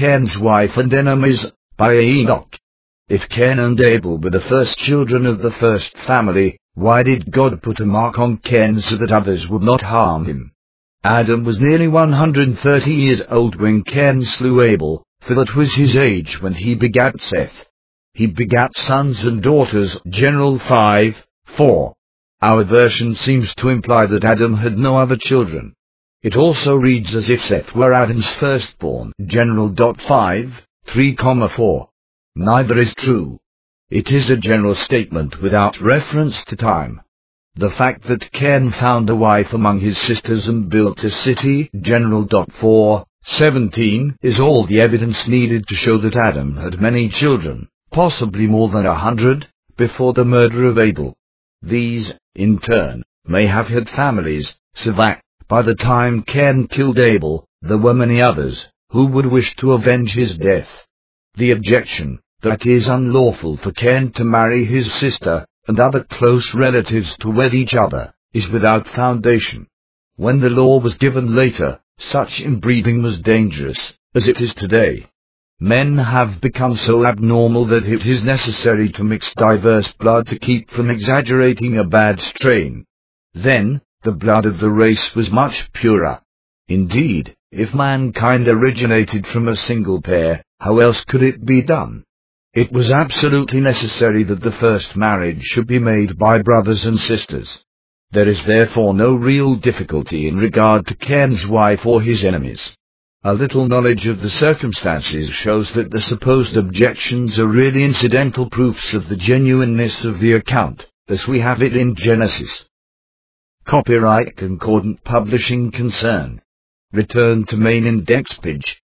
Cain's wife and enemies, by Enoch. If Cain and Abel were the first children of the first family, why did God put a mark on Cain so that others would not harm him? Adam was nearly 130 years old when Cain slew Abel, for that was his age when he begat Seth. He begat sons and daughters. General 5:4. Our version seems to imply that Adam had no other children. It also reads as if Seth were Adam's firstborn. General 5:3,4. Neither is true. It is a general statement without reference to time. The fact that Cain found a wife among his sisters and built a city, General 4:17, is all the evidence needed to show that Adam had many children, possibly more than 100, before the murder of Abel. These, in turn, may have had families, so that, by the time Cain killed Abel, there were many others, who would wish to avenge his death. The objection, that it is unlawful for Cain to marry his sister, and other close relatives to wed each other, is without foundation. When the law was given later, such inbreeding was dangerous, as it is today. Men have become so abnormal that it is necessary to mix diverse blood to keep from exaggerating a bad strain. Then, the blood of the race was much purer. Indeed, if mankind originated from a single pair, how else could it be done? It was absolutely necessary that the first marriage should be made by brothers and sisters. There is therefore no real difficulty in regard to Cain's wife or his enemies. A little knowledge of the circumstances shows that the supposed objections are really incidental proofs of the genuineness of the account, as we have it in Genesis. Copyright Concordant Publishing Concern. Return to main index page.